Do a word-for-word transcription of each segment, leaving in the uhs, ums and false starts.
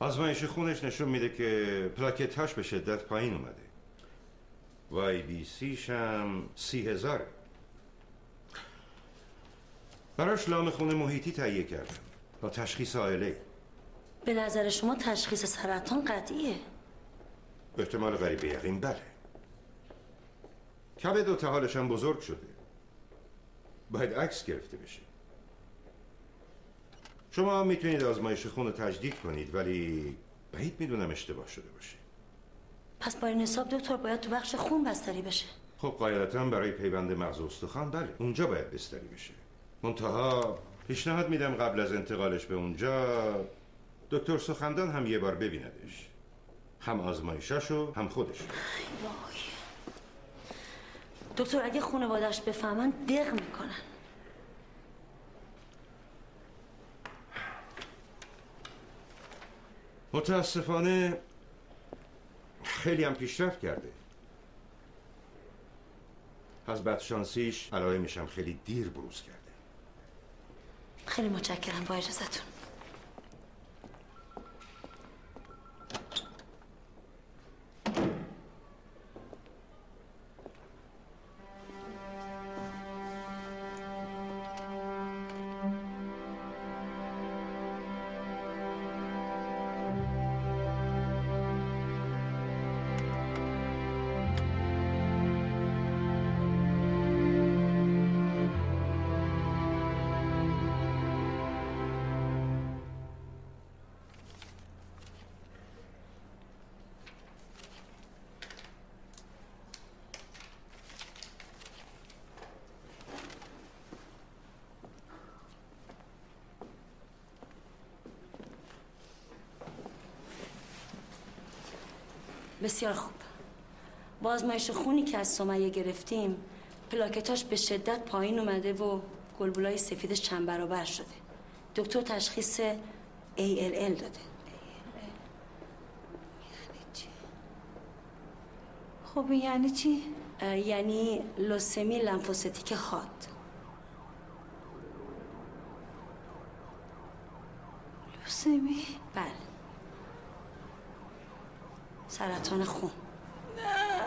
آزمایش خونش نشون میده که پلاکت‌هاش به شدت پایین اومده. وای بی سیش هم سی هزاره. براش لام خون محیطی تهیه کردم با تشخیص عائله. به نظر شما تشخیص سرطان قطعیه؟ به احتمال قریب یقین بله. کبد و طحالش هم بزرگ شده. باید عکس گرفته بشه. شما میتونید آزمایش خون رو تجدید کنید ولی بعید میدونم اشتباه شده باشه. پس با این حساب دکتر باید تو بخش خون بستری بشه. خب قاعدتاً برای پیوند مغز و استخوان بله اونجا باید بستری بشه. منتها پیشنهاد میدم قبل از انتقالش به اونجا دکتر سخندان هم یه بار ببیندش. هم آزمایشاشو هم خودش. ای وای. دکتر اگه خانواده‌اش بفهمن دق میکنن. متاسفانه خیلی هم پیشرفت کرده. از بدشانسیش علائمش هم خیلی دیر بروز کرده. خیلی متشکرم با اجازهتون. بسیار خوب. با آزمایش خونی که از سمیه گرفتیم پلاکتاش به شدت پایین اومده و گلبولای سفیدش چند برابر شده. دکتر تشخیص ای ال ال داده. یعنی چی؟ خب یعنی چی؟ یعنی لوسمی لمفوسیتیک حاد. لوسمی؟ بله. سرطان خون. نه.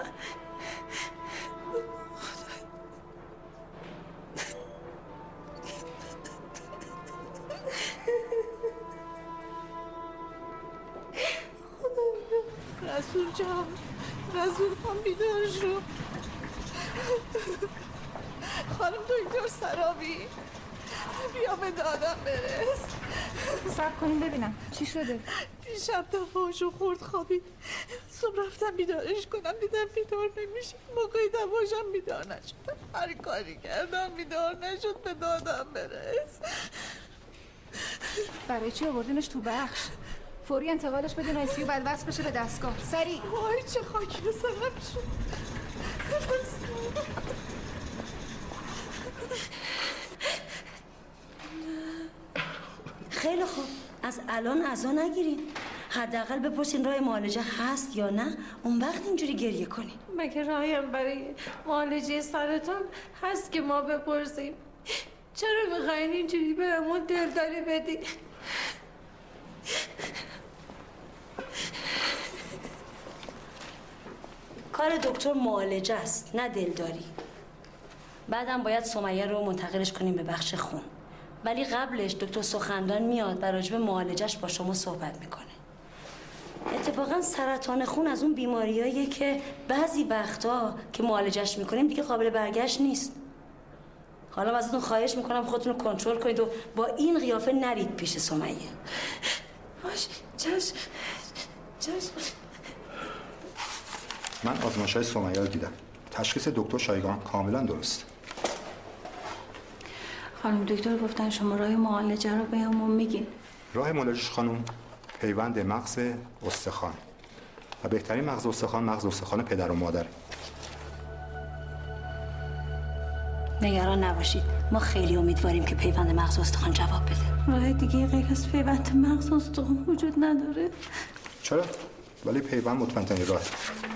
رسول جان، رسول خان بیدار شو. خانم دکتر سرابی بیا به دادم برس. صبر کنیم ببینم چی شده. دیشب دماغشو خورد خوابید. صبح رفتم بیدارش کنم دیدم بیدار نمیشه. موقعی دماغشم بیدار نشد. هر کاری کردم بیدار نشد. به دادم برس. برای چی آوردینش تو بخش؟ فوری انتقالش بدین آی سی یو بعد وصل بشه به دستگاه. سریع. وای چه خاکی به سرم شد. خیلی خوب. از الان عزا نگیرین. حداقل بپرسین راه معالجه هست یا نه. اون وقت اینجوری گریه کنین. مگه راهیم برای معالجه سرطان هست که ما بپرسیم؟ چرا میخواین اینجوری بهمون دلداری بدین؟ کار دکتر معالجه است نه دلداری. بعدم باید سمیه رو منتقلش کنیم به بخش خون. ولی قبلش دکتر سخندان میاد و راجب معالجهش با شما صحبت میکنه. اتفاقا سرطان خون از اون بیماریاییه که بعضی وقتا که معالجهش میکنیم دیگه قابل برگشت نیست. حالا ازتون خواهش میکنم خودتون رو کنترل کنید و با این قیافه نرید پیش سمیه. باش چشم چشم. من آزمایش‌های سمیه رو دیدم. تشخیص دکتر شایگان کاملا درست. خانم دکتر گفتن شما راه معالجه رو بهمون میگین. راه معالجش خانم پیوند مغز استخوان و بهترین مغز استخوان مغز استخوان پدر و مادر. نگران نباشید. ما خیلی امیدواریم که پیوند مغز استخوان جواب بده. راه دیگه غیر از پیوند مغز استخوان وجود نداره. چرا؟ ولی پیوند مطمئن‌ترین راه.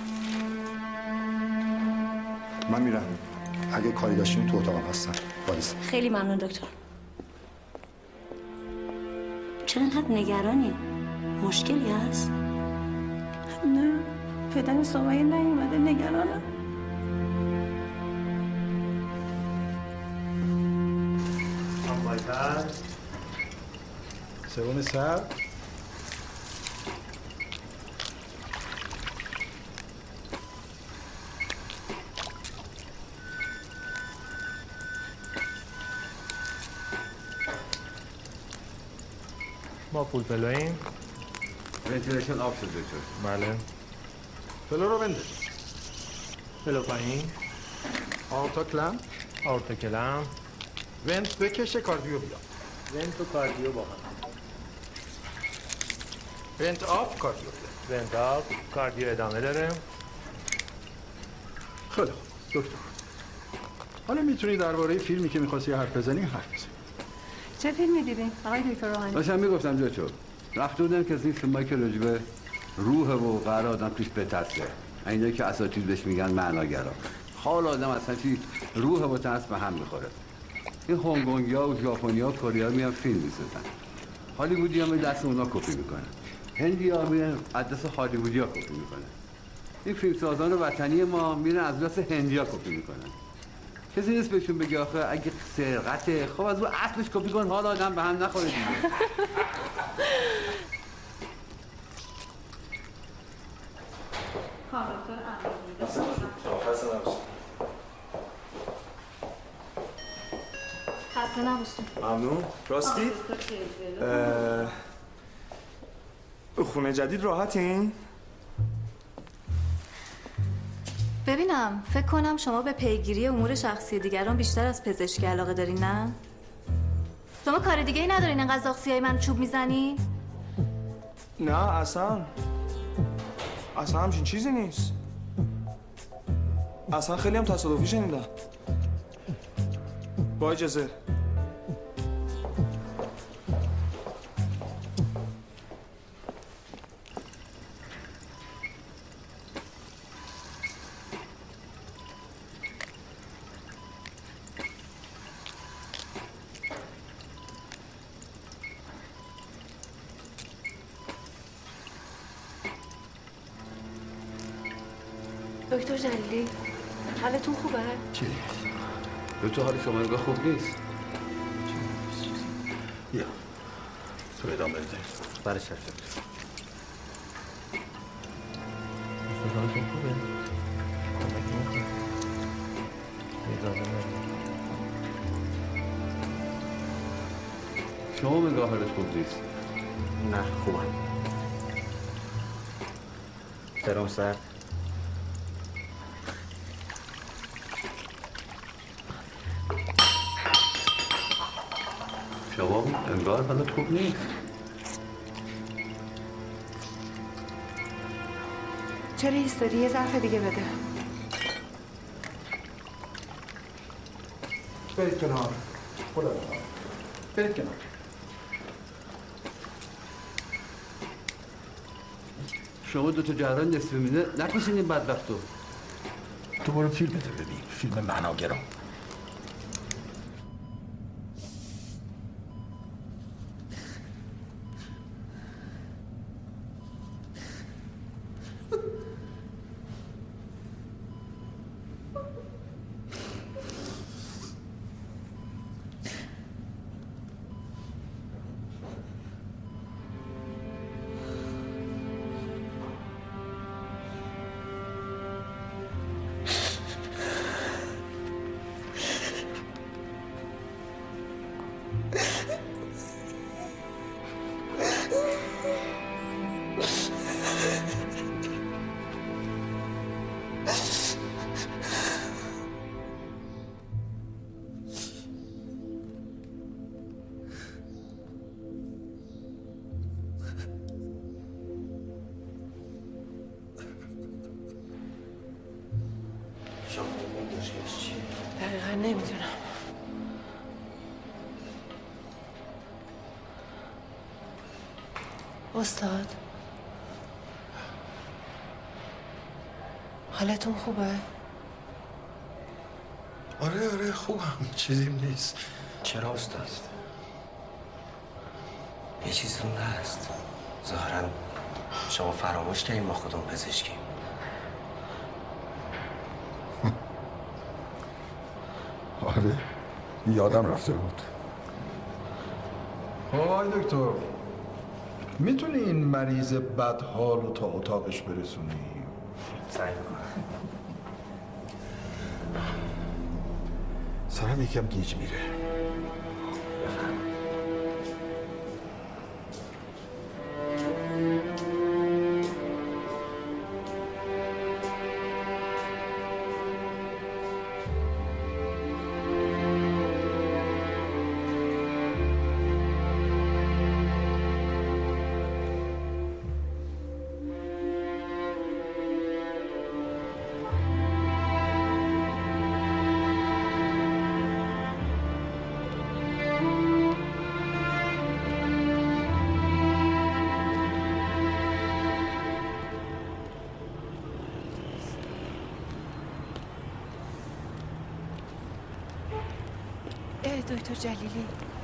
من میرم. اگه کاری داشتیم تو اتاقم هستم. باریس. خیلی ممنون دکتر. چرا انقدر نگرانین؟ مشکلی هست؟ نه پدر سمیه نیومده، نگرانم. همایتر سوم سر ما پول پلویم؟ ونتیلیشن آف شد دکتر. بله. پلو رو بنده. پلو پایین. آرتا کلم. آرتا کلم. ونت بکشه کاردیو بیا. ونت و کاردیو با هم. ونت آف کاردیو بیا. ونت آف کاردیو ادامه داره. خیلی خوب دکتر. حالا میتونی درباره فیلمی که می‌خواستی حرف بزنی حرف بزنی. چه فیلمی دیدین آقای دکتر روحانی؟ داشتم میگفتم دکتر رفته بودم که از این فیلمایی که راجبه روح و قرار آدم توش بترسه، اینایی که اساتید بهش میگن معناگرا. حال آدم اصلا چی روح و ترس به هم میخوره. این هنگ‌کنگی‌ها و ژاپنی‌ها و کره میان فیلم میسازن. هالیوودی‌ها می دست اونا کپی میکنن. هندی‌ها میرن از دست هالیوودی‌ها کپی میکنن. این فیلمسازان وطنی ما میرن از دست هندی‌ها کپی میکنن. کسی نیست بهشون بگه آخه اگه سرقته خب از رو اصلش کپی کن حال آدم به هم نخوره دیگه. خسته نباشید. ممنون. راستی؟ خونه جدید راحتین؟ ببینم فکر کنم شما به پیگیری امور شخصی دیگران بیشتر از پزشکی علاقه دارین، نه؟ شما کار دیگه ای ندارین انقدر زاغسیای من چوب میزنین؟ نه اصلا اصلا همچین چیزی نیست. اصلا خیلی هم تصادفی شنیدم. با اجازه. دکتر جلیلی حالتون خوبه؟ چی؟ دکتر حال شما نگاه خوب نیست. بیا تو ادامه بده. برای شرط دکتر. حالتون خوبه؟ کمکی میخواد؟ اجازه ندید. شما نگاه حالت خوب نیست. نه خوبم. سرم سر. شما انگار حالت خوب نیست. چرا ایستادی؟ یه ظرف دیگه بده. برید کنار. خدا بخواد. برید کنار. شما دو تا جهران نصف میده نکشین این بدبختو. تو برو فیلم بده ببین. فیلم معناگرا. دقیقا نمیدونم. استاد حالتون خوبه؟ آره آره خوبم. چیزیم نیست. چرا استاد؟ یه چیزی اون هست. ظاهراً شما فراموش کردیم ما خودمون پزشکیم. آره یادم رفته بود. آقای دکتر میتونی این مریض بدحال رو تا اتاقش برسونی؟ سعی میکنم. سرم یکم گیج میره. دکتر جلیلی.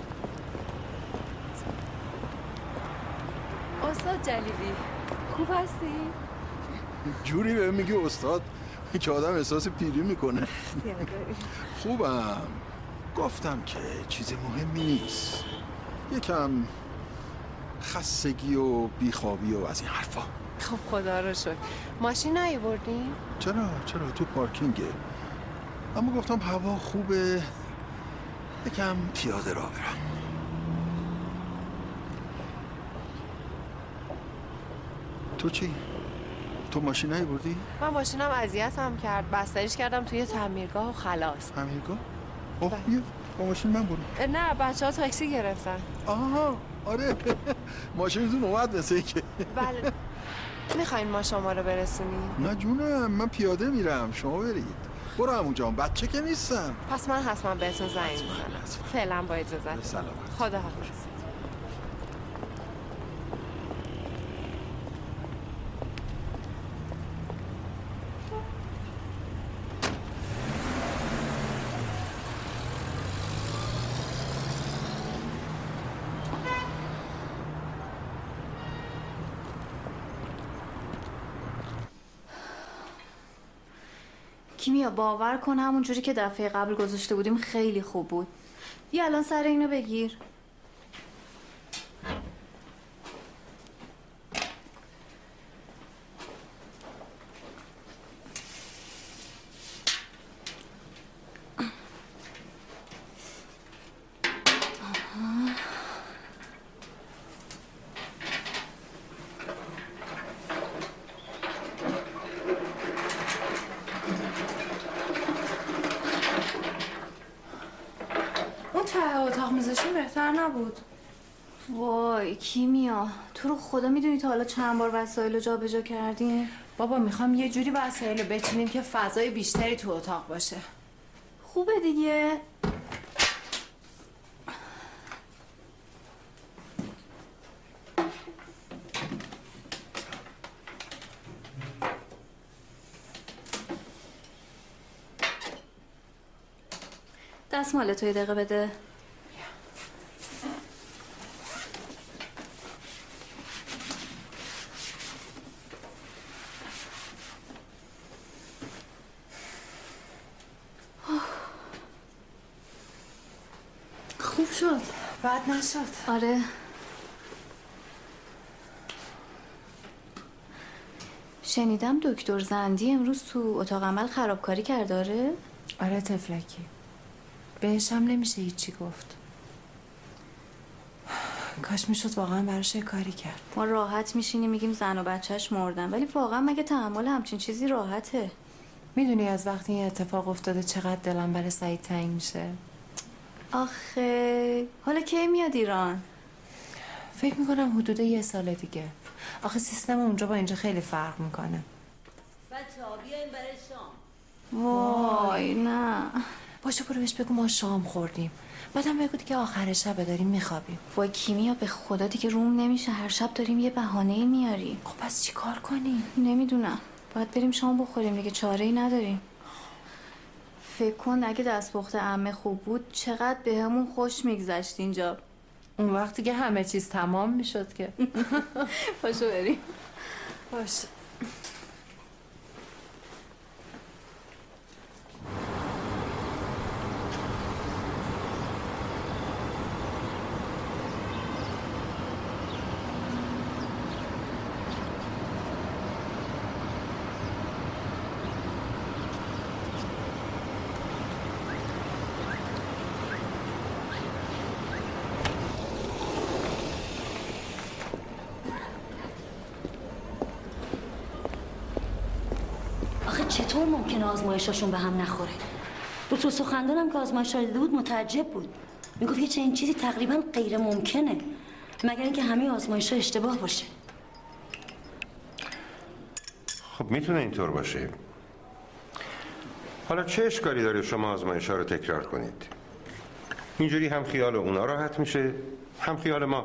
استاد جلیلی خوب هستی؟ جوری بهم میگی استاد که آدم احساس پیری میکنه. خوبم. گفتم که چیز مهمی نیست. یکم خستگی و بیخوابی و از این حرفا. خب خدا رو شکر. ماشین نیاوردین؟ چرا چرا تو پارکینگه. اما گفتم هوا خوبه یکم پیاده راه برم. تو چی؟ تو ماشین نیاوردی؟ من ماشینم اذیتم کرد. بستریش کردم توی تعمیرگاه و خلاص. تعمیرگاه؟ اوه بیا با ماشین من برو. نه بچه‌ها تاکسی گرفتن. آها آره ماشینتون اومد مثل که. بله. میخواین ما شما رو برسونیم؟ نه جونم من پیاده میرم شما برید. برو همونجا بچه که نیستم. پس من حتما بهتون زنگ میزنم. فعلا با اجازت. سلامت. خدا حافظ. کیمیا باور کن همون جوری که دفعه قبل گذاشته بودیم خیلی خوب بود. بیا الان سر اینو بگیر. بهتر نبود. وای کیمیا تو رو خدا میدونی تا حالا چند بار وسایل رو جا به جا کردیم؟ بابا میخوام یه جوری وسایل رو بچینیم که فضای بیشتری تو اتاق باشه. خوبه دیگه. دستمال تو یه دقیقه بده. خوب شد. بد نشد. آره. شنیدم دکتر زندی امروز تو اتاق عمل خرابکاری کرده. آره؟ آره تفلکی. بهش هم نمیشه هیچی گفت. کاش میشد واقعا براش یه کاری کرد. ما راحت میشینیم میگیم زن و بچهش مردن، ولی واقعا مگه تحمل همچین چیزی راحته؟ میدونی از وقتی این اتفاق افتاده چقدر دلم برای سعید تنگ میشه؟ آخه حالا کی میاد ایران؟ فکر میکنم حدود یه سال دیگه. آخه سیستم اونجا با اینجا خیلی فرق میکنه. بچه‌ها بیاین برای شام. وای نه. باشه برو بهش بگو ما شام خوردیم. بعدم بگو دیگه آخر شب داریم میخوابیم. وای کیمیا به خدا دیگه روم نمیشه، هر شب داریم یه بهانه‌ای میاریم. خب پس چی کار کنیم؟ نمیدونم. باید بریم شام بخوریم دیگه، چاره‌ای نداریم. فکر کن اگه دستپخت عمه خوب بود چقدر بهمون خوش میگذشت اینجا. اون وقتی که همه چیز تمام میشد که. پاشو بریم. باش. چطور ممکنه آزمایشاشون به هم نخوره؟ دکتر سخندان هم که آزمایش را دیده بود متعجب بود. میگفت یه چنین چیزی تقریبا غیر ممکنه مگر اینکه همه آزمایش‌ها اشتباه باشه. خب میتونه اینطور باشه. حالا چه اشکالی داره شما آزمایش‌ها رو تکرار کنید؟ اینجوری هم خیال اونا راحت میشه هم خیال ما.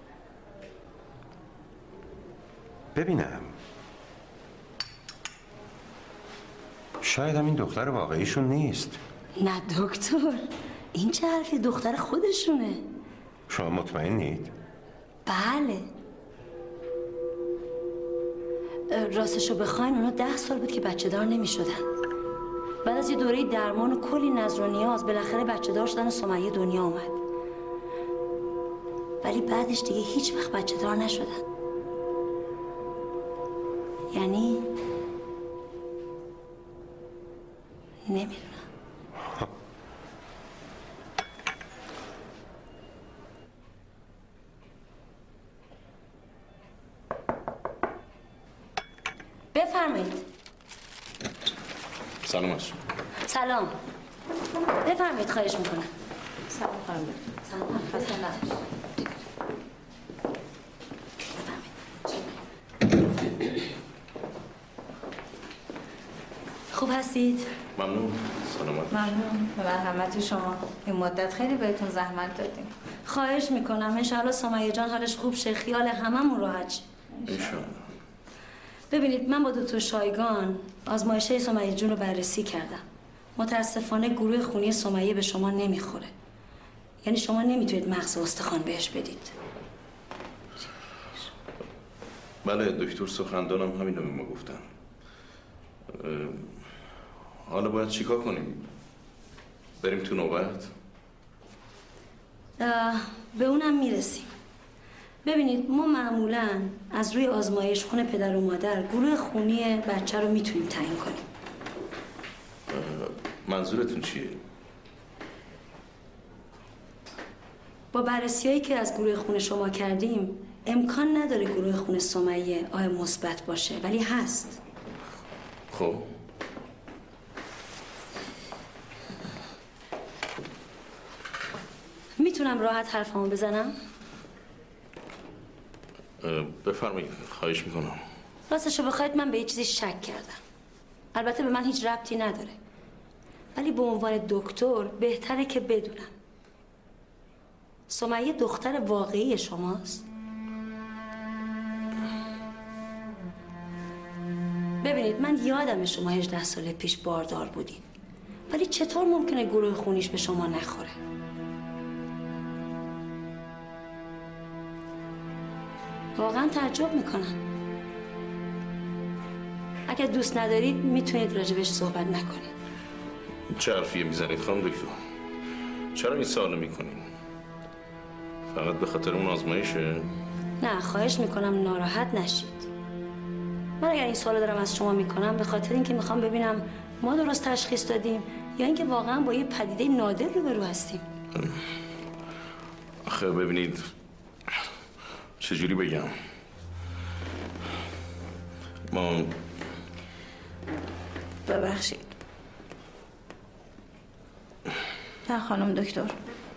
ببینم شاید هم این دختر واقعیشون نیست. نه دکتر، این چه حرفی؟ دختر خودشونه. شما مطمئنید؟ بله. راستشو بخواین اونا ده سال بود که بچه دار نمی شدن. بعد از یه دوره درمان و کلی نظر و نیاز بالاخره بچه دار شدن و سمیه دنیا اومد. ولی بعدش دیگه هیچ وقت بچه دار نشدن. یعنی نمیدونم. بفرمایید. سلام هست. سلام. بفرمایید خواهش میکنم. سلام خانم. سلام. خسته نباشید. خوب هستید؟ ممنون. سلامت. ممنون به مرحمت شما. این مدت خیلی بهتون زحمت دادیم. خواهش میکنم. انشاءالله سمیه جان حالش خوب شه، خیال هممون راحت شه. انشاءالله. ببینید من با دکتر شایگان آزمایشه سمیه جون رو بررسی کردم. متاسفانه گروه خونی سمیه به شما نمیخوره. یعنی شما نمیتونید مغز و استخوان بهش بدید. بله دکتر سخندانم همین رو به ما گفتن. حالا باید چیکار کنیم؟ بریم تو نوبت؟ به اونم میرسیم. ببینید ما معمولاً از روی آزمایش خون پدر و مادر گروه خونی بچه رو میتونیم تعیین کنیم. منظورتون چیه؟ با بررسی‌هایی که از گروه خون شما کردیم امکان نداره گروه خون سمیه آی مثبت باشه، ولی هست. خب میتونم راحت حرفمو بزنم؟ بفرمایید. خواهش میکنم. راستشو بخواید من به یه چیزی شک کردم. البته به من هیچ ربطی نداره، ولی به عنوان دکتر بهتره که بدونم سمیه دختر واقعی شماست؟ ببینید من یادم شما هجده سال پیش باردار بودین، ولی چطور ممکنه گروه خونیش به شما نخوره؟ واقعا تعجب میکنم. اگر دوست ندارید میتونید راجبش صحبت نکنید. چه حرفیه میزنید خانم دکتر؟ چرا این سوالو میکنین؟ فقط به خاطر اون آزمایشه؟ نه خواهش میکنم ناراحت نشید. من اگر این سوالو دارم از شما میکنم به خاطر اینکه میخوام ببینم ما درست تشخیص دادیم یا اینکه واقعا با یه پدیده نادر روبرو هستیم. آخه ببینید چجوری بگم، ما ببخشید. نه خانم دکتر،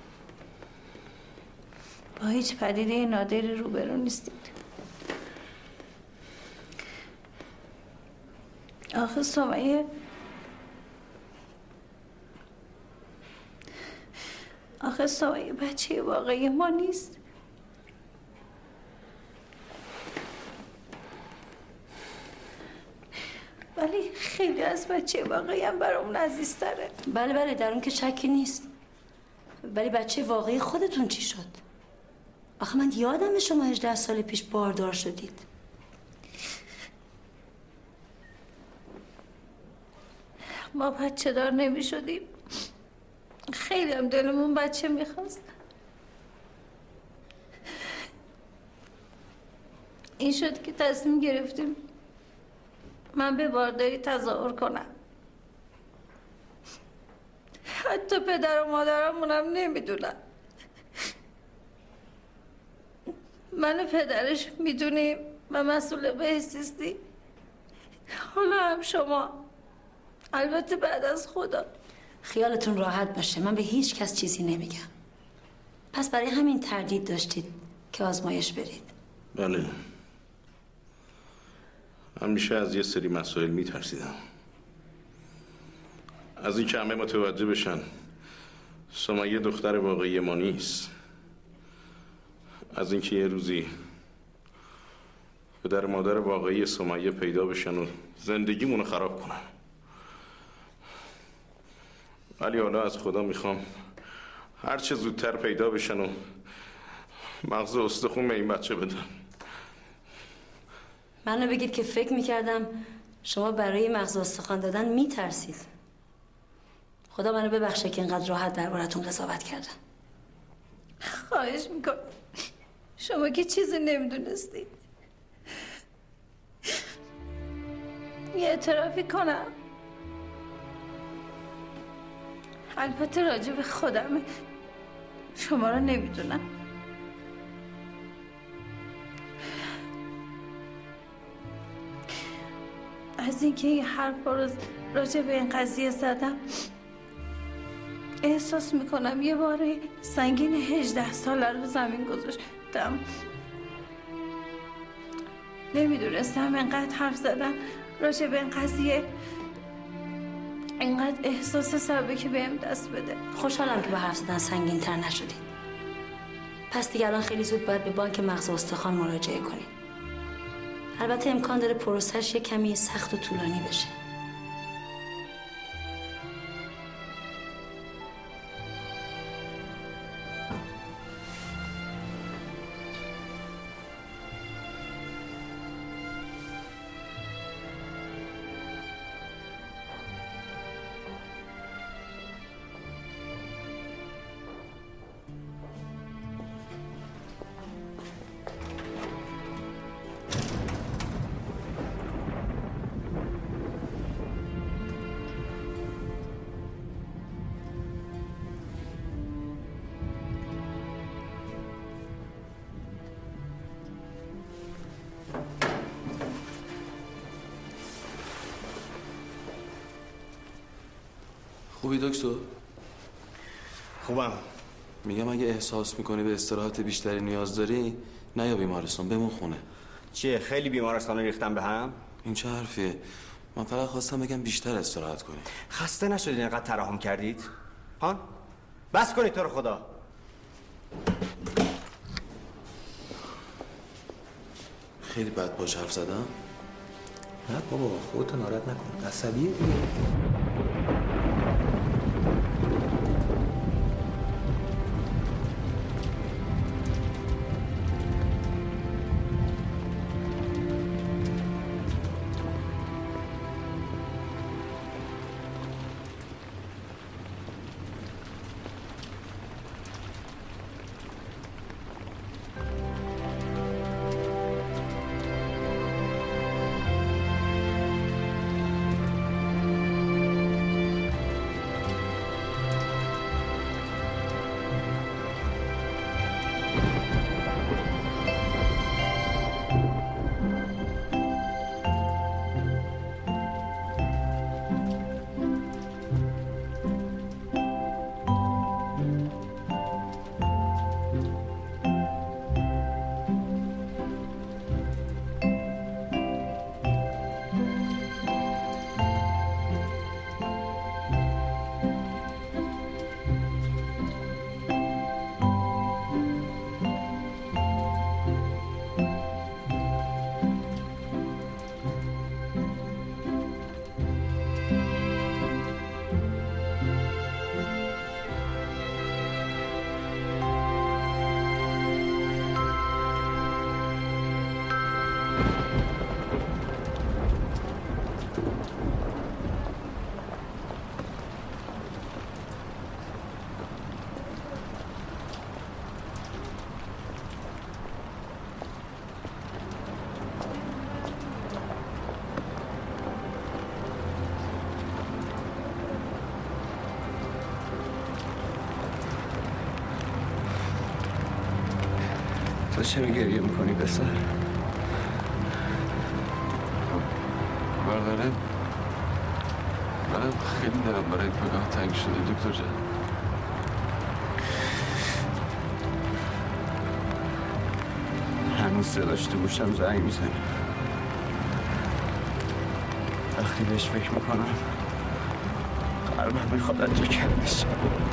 با هیچ پدیده نادری روبرو نیستید. آخه سمیه آخه سمیه بچه واقعی ما نیست. ولی خیلی از بچه واقعی هم برام عزیزتره. بله بله در اون که شکی نیست، ولی بچه واقعی خودتون چی شد؟ آخه من یادم شما هجده سال پیش باردار شدید. ما بچه دار نمی شدیم. خیلی هم دلمون بچه میخواست. این شد که تصمیم گرفتیم من به بارداری تظاهر کنم. حتی پدر و مادرمونم نمیدونن. من و پدرش میدونیم و مسئول بهزیستی. حالا هم شما. البته بعد از خدا. خیالتون راحت باشه، من به هیچ کس چیزی نمیگم. پس برای همین تردید داشتید که آزمایش برید. بله. همیشه از یه سری مسائل میترسیدم. از این که همه متوجه بشن سمیه دختر واقعی ما نیست. از اینکه یه روزی پدر مادر واقعی سمیه پیدا بشن و زندگیمونو خراب کنن. ولی حالا از خدا میخوام هر چه زودتر پیدا بشن و مغز استخون به این بچه بدن. منو بگید که فکر میکردم شما برای مغز استخوان دادن میترسید. خدا منو ببخشه که اینقدر راحت دربارتون قضاوت کردم. خواهش میکنم. شما که چیزی نمیدونستید. یه اعترافی کنم. البته راجع به خودم شما رو نمیدونم. از اینکه این حرف رو راجع به این قضیه زدم احساس میکنم یه باره سنگین هجده ساله رو زمین گذاشتم. نمیدونستم اینقدر حرف زدم راجع به این قضیه اینقدر احساس صعبه که بهم دست بده. خوشحالم که با حرف زدن سنگین تر نشدید. پس دیگه الان خیلی زود باید به بانک مغز استخوان مراجعه کنید. البته امکان داره پروسش یه کمی سخت و طولانی بشه. خوبی دکتر؟ خوبم. میگم اگه احساس میکنی به استراحت بیشتری نیاز داری نیا بیمارستان، بمون خونه. چیه خیلی بیمارستان رو ریختن به هم؟ این چه حرفیه؟ من فقط خواستم بگم بیشتر استراحت کنی. خسته نشدید اینقدر ترحم کردید؟ هان؟ بس کنید تو رو خدا. خیلی بد باش حرف زدم؟ نه بابا خودتو ناراحت نکن، عصبیه دیگه. تو چرا گریه میکنی پسر؟ مردانه منم خیلی دلم برای پگاه تنگ شده دکتر جان. هنوز صداش تو گوشم زنگ میزنه. وقتی بهش فکر میکنم قلبم میخواد از جا کم بشه.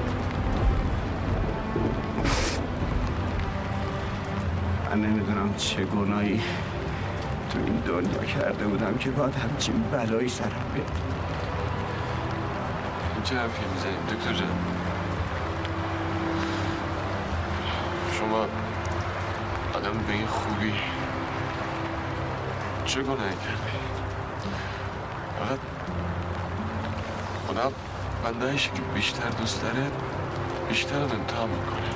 من نمیدونم چه گناهی تو این دنیا کرده بودم که باید همچین بلایی سرم بیاد. چه حرفی میزنیم دکتر جان؟ شما آدم به این خوبی چه گناهی کردی؟ فقط خدا بندهش که بیشتر دوست داره بیشتر هم امتحان میکنه.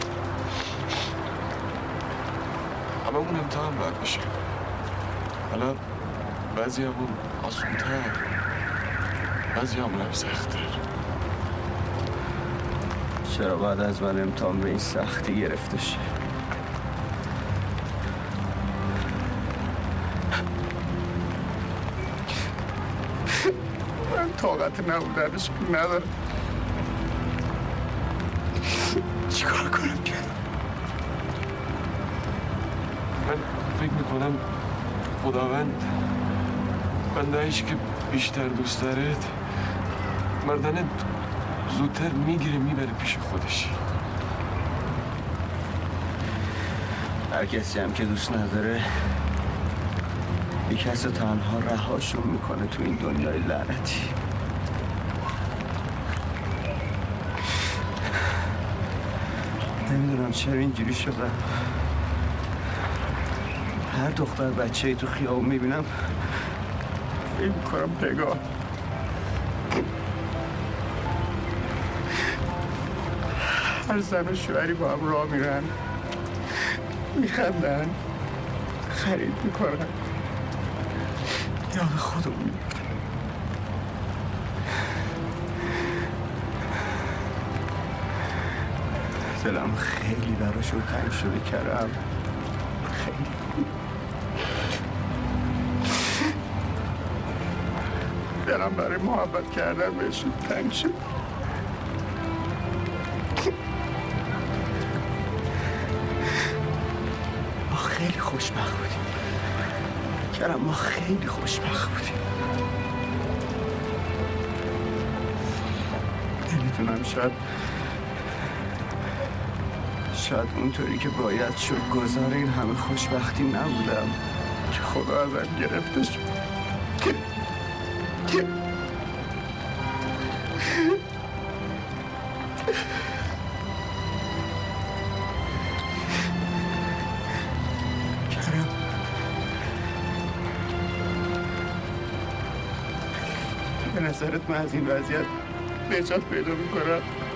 اما اون امتحان باید بشه. حالا بعضی همون آسونتر بعضی همون سخت‌تر. چرا بعد از من امتحان به این سختی گرفته شه؟ من طاقت نبودنش ندارم. چیکار کنم که؟ من فکر میکنم خداوند بندهش که بیشتر دوست دارد مردانه زودتر میگیره میبره پیش خودش. هر کسی هم که دوست نداره یک کس تنها رهاشون میکنه تو این دنیای لعنتی. نمیدونم چرا اینجوری شدم. هر دختر بچه‌ای تو خیابون میبینم فکر میکنم پگاه. هر زن و شوهری با هم راه میرن میخندن خرید میکنن یاد خودم میفتن. دلم خیلی براشون تنگ شده کردم. خیلی دلم برای محبت کردن بهشون تنگ شد. ما خیلی خوشبخت بودیم کرم. ما خیلی خوشبخت بودیم. نمیدونم شاید شاید اونطوری که باید شد گذار این همه خوشبختی نبودم که خدا ازم گرفته شد. کرم به نظرت من از این وضعیت نجات پیدا میکنم؟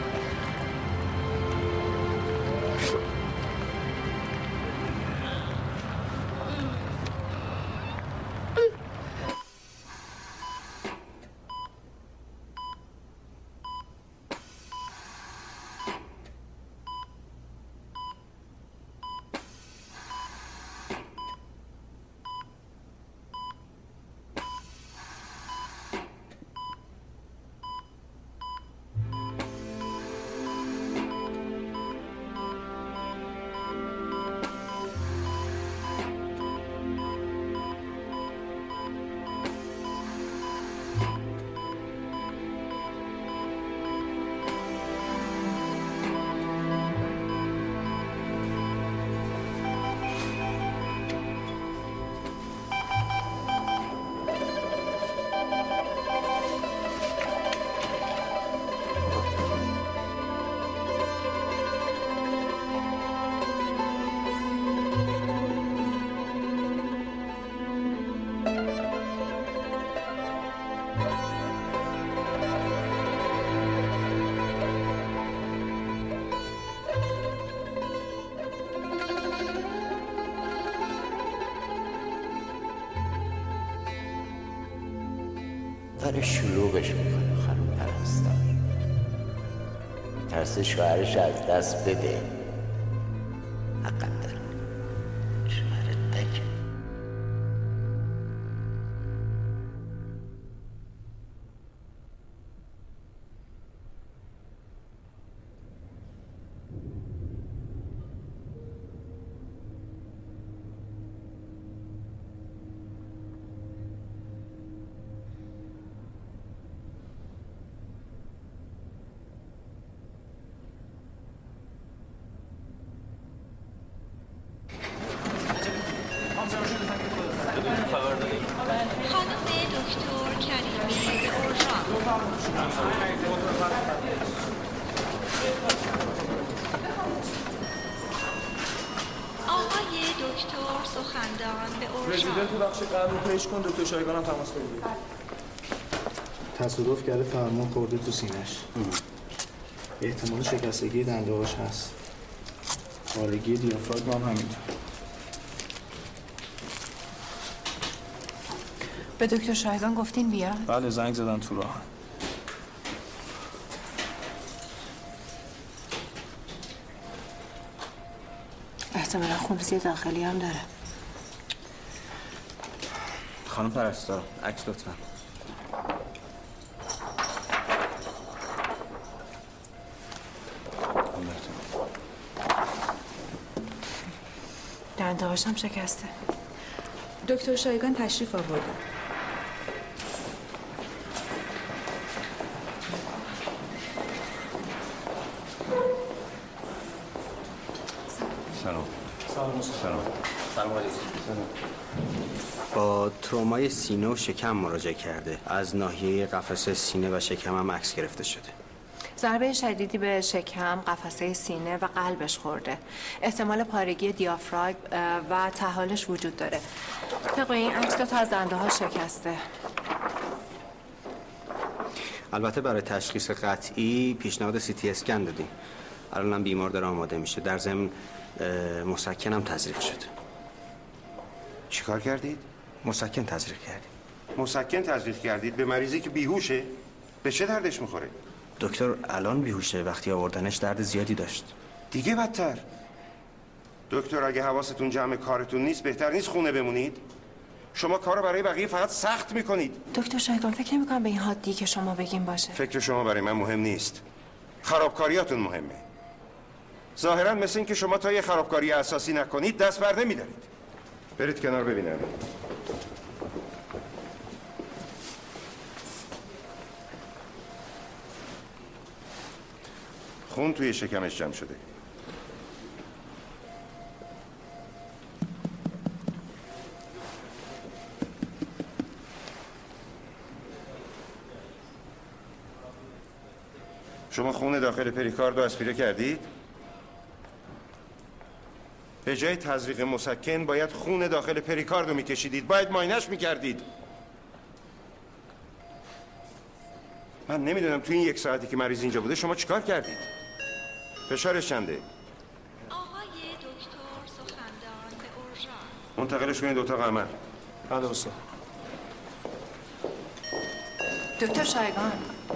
داره شلوغش میکنه خانم پرستار. میترسه شوهرش از دست بده. حقت داره. کن دکتر شایگان هم تماس بگیرید. تصادف کرده فرمان خورده تو سینه‌اش. احتمال شکستگی دنده‌هاش هست. پارگی دیافراگم هم همینطور. به دکتر شایگان گفتین بیاد؟ بله زنگ زدن تو راه. احتمالا خونریزی داخلی هم داره. خانم پرستار عکس لطفا. دنده هاشم شکسته. دکتر شایگان تشریف آورده. سلام. سلام. سلام. سلام علیکم. با ترومای سینه و شکم مراجعه کرده. از ناحیه قفسه سینه و شکم هم عکس گرفته شده. ضربه شدیدی به شکم، قفسه سینه و قلبش خورده. احتمال پارگی دیافراگم و تحالش وجود داره. طبق این عکس دو تا از دنده ها شکسته. البته برای تشخیص قطعی پیشنهاد سی تی اسکن دادیم. الانم بیمار داره آماده میشه. در ضمن مسکن هم تزریق شده. چیکار کردید؟ مسکن تزریق کردیم. مسکن تزریق کردید به مریضی که بیهوشه؟ به چه دردش میخوره؟ دکتر الان بیهوشه، وقتی آوردنش درد زیادی داشت. دیگه بدتر. دکتر اگه حواستون جمع کارتون نیست بهتر نیست خونه بمونید؟ شما کارو برای بقیه فقط سخت میکنید. دکتر شایگان فکر نمی‌کنم به این حادی که شما بگین باشه. فکر شما برای من مهم نیست. خرابکاریاتون مهمه. ظاهرا مثل این که شما تا یه خرابکاری اساسی نکنید دست بر نمی‌دارید. برید کنار ببینم. خون توی شکمش جمع شده. شما خون داخل پریکارد رو اسپیره کردید؟ به جای تزریق مسکن باید خون داخل پریکارد رو میکشیدید. باید ماینش میکردید. من نمیدونم توی این یک ساعتی که مریض اینجا بوده شما چیکار کردید؟ فشارش چنده؟ آقای دکتر سخندان به اورژانس. منتقلش کنید اتاق عمل. بله استاد. دکتر شایگان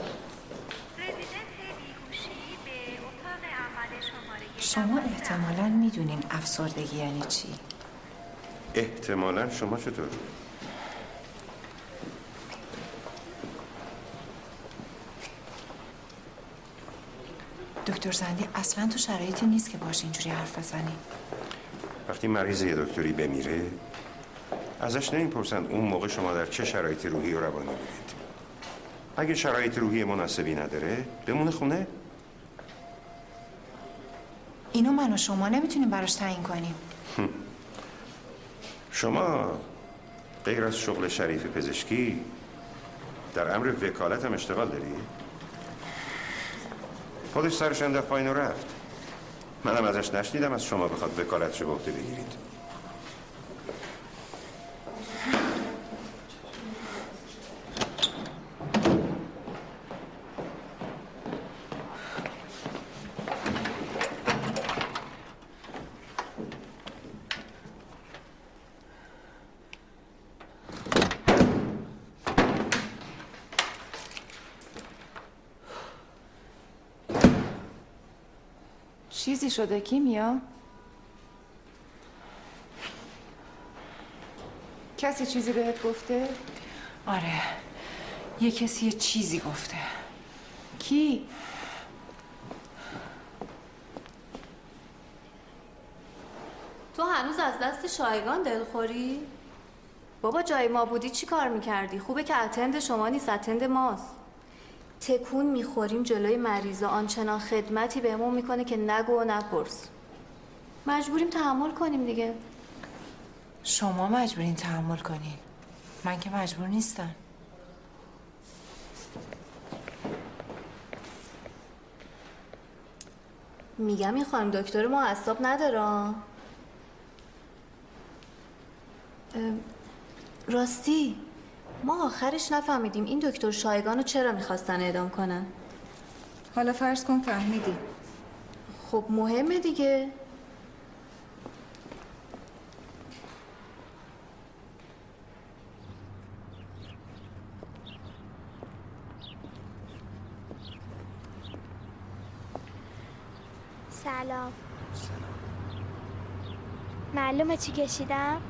شما احتمالاً میدونین افسردگی یعنی چی؟ احتمالاً شما چطور؟ دکتر زندی اصلاً تو شرایطی نیست که باش اینجوری حرف بزنی. وقتی مریض یه دکتری بمیره ازش نمیپرسند اون موقع شما در چه شرایط روحی و روانی بودید. اگه شرایط روحی مناسبی نداره بمونه خونه. اینو من و شما نمیتونیم براش تعیین کنیم. شما غیر از شغل شریف پزشکی در امر وکالت هم اشتغال داری؟ خودش سرش انداخت پایین و رفت. منم ازش نشنیدم از شما بخواد وکالتشو به عهده بگیرید. چیزی شده کیمیا؟ کسی چیزی بهت گفته؟ آره، یه کسی یه چیزی گفته. کی؟ تو هنوز از دست شایگان دلخوری؟ بابا جای ما بودی چی کار میکردی؟ خوبه که اتند شما نیست، اتند ماست. تکون میخوریم جلوی مریضا، آنچنان خدمتی بهمون میکنه که نگو و نپرس. مجبوریم تحمل کنیم دیگه. شما مجبورین تحمل کنین، من که مجبور نیستم. میگم این خانم دکتر ما اعصاب نداره. راستی ما آخرش نفهمیدیم این دکتر شایگان رو چرا میخواستن اعدام کنن. حالا فرض کن فهمیدی. خب مهمه دیگه. سلام. معلومه چی کشیدم؟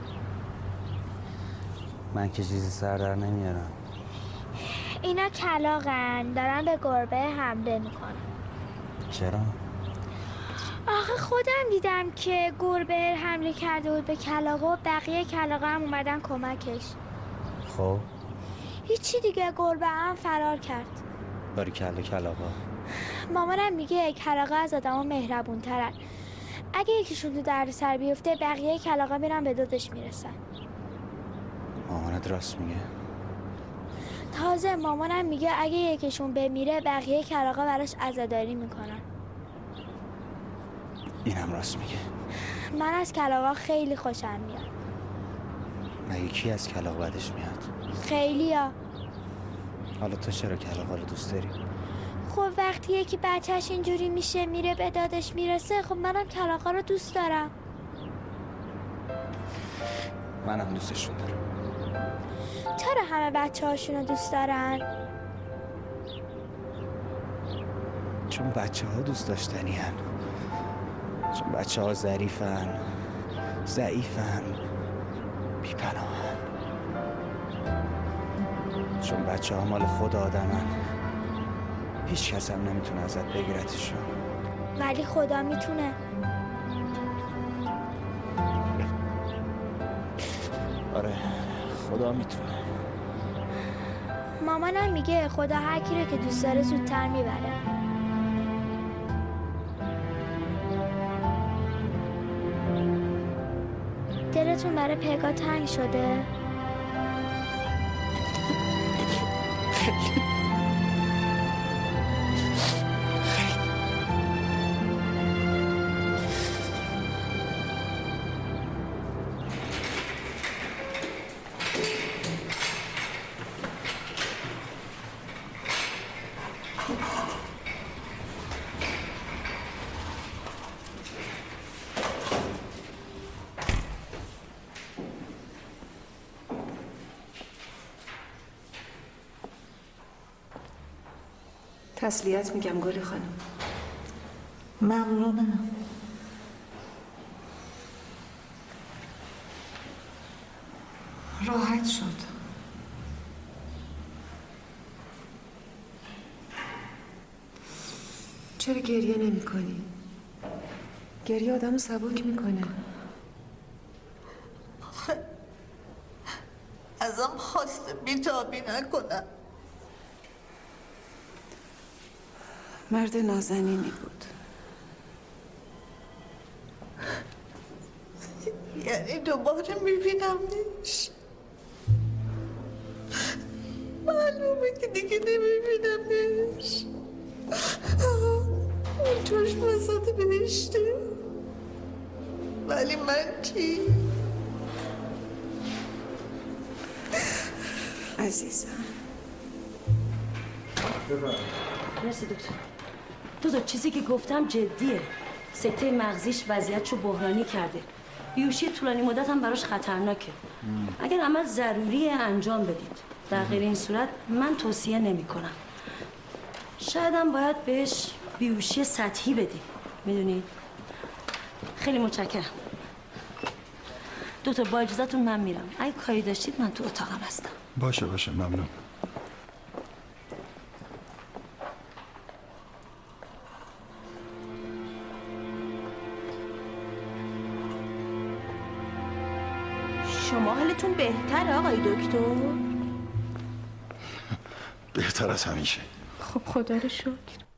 من که چیزی سر در نمیارم. اینا کلاغن، دارن به گربه حمله میکنن. چرا؟ آخه خودم دیدم که گربه حمله کرده بود به کلاغ و بقیه کلاغا هم اومدن کمکش. خب هیچی دیگه، گربه هم فرار کرد. باریکلا کلاغا. مامانم میگه کلاغا از آدما مهربون ترن. اگه یکیشون تو درد سر بیفته بقیه کلاغا میرن به دادش میرسن. مامانت راست میگه. تازه مامانم میگه اگه یکیشون بمیره بقیه کلاغا براش عزاداری میکنن. اینم راست میگه. من از کلاغا خیلی خوشم میاد. مگه کی از کلاغ بدش میاد؟ خیلیا. حالا تو چرا کلاغا رو دوست داری؟ خب وقتی یکی بچهش اینجوری میشه میره به دادش میرسه، خب منم کلاغا رو دوست دارم. منم دوستشون دارم. چرا همه بچه هاشون رو دوست دارن؟ چون بچه ها دوست داشتنی هن. چون بچه ها ظریفن، ضعیفن، بی‌پناهن. چون بچه ها مال خود آدمن، هیچ کس هم نمیتونه ازت بگیرتشون. ولی خدا میتونه. آره خدا میتونه. مامانم میگه خدا هر کی رو که دوست داره زودتر میبره. دلتون برای پگا تنگ شده؟ تسلیت میگم گل خانم. ممنونم. راحت شد. چرا گریه نمی کنی؟ گریه آدم رو سبک میکنه. آخه ازم خواسته بیتابی نکنم. مرد نازنینی بود. یعنی دوباره میبینمش؟ معلومه که دیگه نمیبینمش. اون توش وسط بهشته، ولی من چی؟ عزیزم مرسی دکتر. دو چیزی که گفتم جدیه. سکته مغزیش وضعیتشو بحرانی کرده. بیهوشی طولانی مدت هم براش خطرناکه. اگر عمل ضروریه انجام بدید. در غیر این صورت من توصیه نمی کنم. شاید هم باید بهش بیهوشی سطحی بدید. میدونید؟ خیلی متشکرم. دکتر با اجازهتون من میرم. اگه کاری داشتید من تو اتاقم هستم. باشه باشه ممنون. شما حالتون بهتره آقای دکتر؟ بهتر از همیشه. خب خدا رو شکر.